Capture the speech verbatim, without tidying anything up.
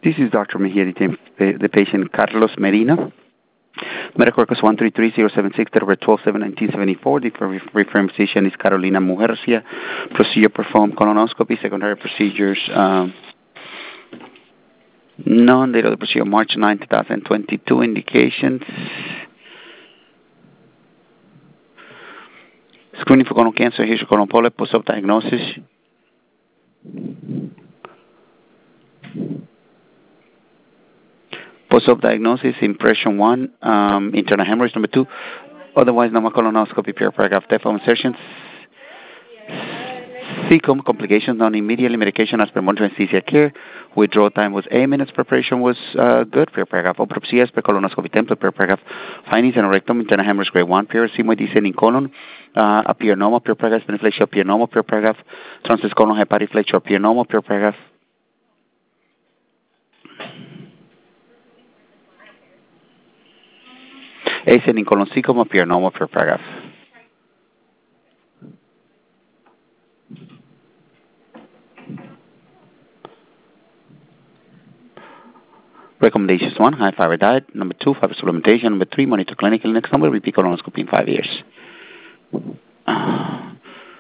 This is Doctor Mejia, the, the patient Carlos Medina. Medical records one three three zero seven six, December twelve seven nineteen seventy-four. The referring physician is Carolina Mujercia. Procedure performed colonoscopy, secondary procedures. Um, none. Date of the procedure March ninth, twenty twenty-two. Indications. Screening for colon cancer, history colon polyp, post-op diagnosis. Post-op diagnosis, impression one, um, internal hemorrhage number two, otherwise normal colonoscopy, pure paragraph, Teflon insertions. C C O M, complications known immediately, medication as per monitoring anesthesia care. Withdrawal time was eight minutes, preparation was uh, good, pure paragraph. Autopsy as per colonoscopy template, pure paragraph. Findings and rectum, internal hemorrhage grade one, pure sigmoid descending colon, uh, appear normal, pure paragraph, speniflexion appear normal, pure paragraph. Transverse colon hepatic flexure appear normal, pure paragraph. Ascending colon C C O M appear normal, pure paragraph. Recommendations: one, high fiber diet. Number two, fiber supplementation. Number three, monitor clinically. Next number, repeat colonoscopy in five years. Uh,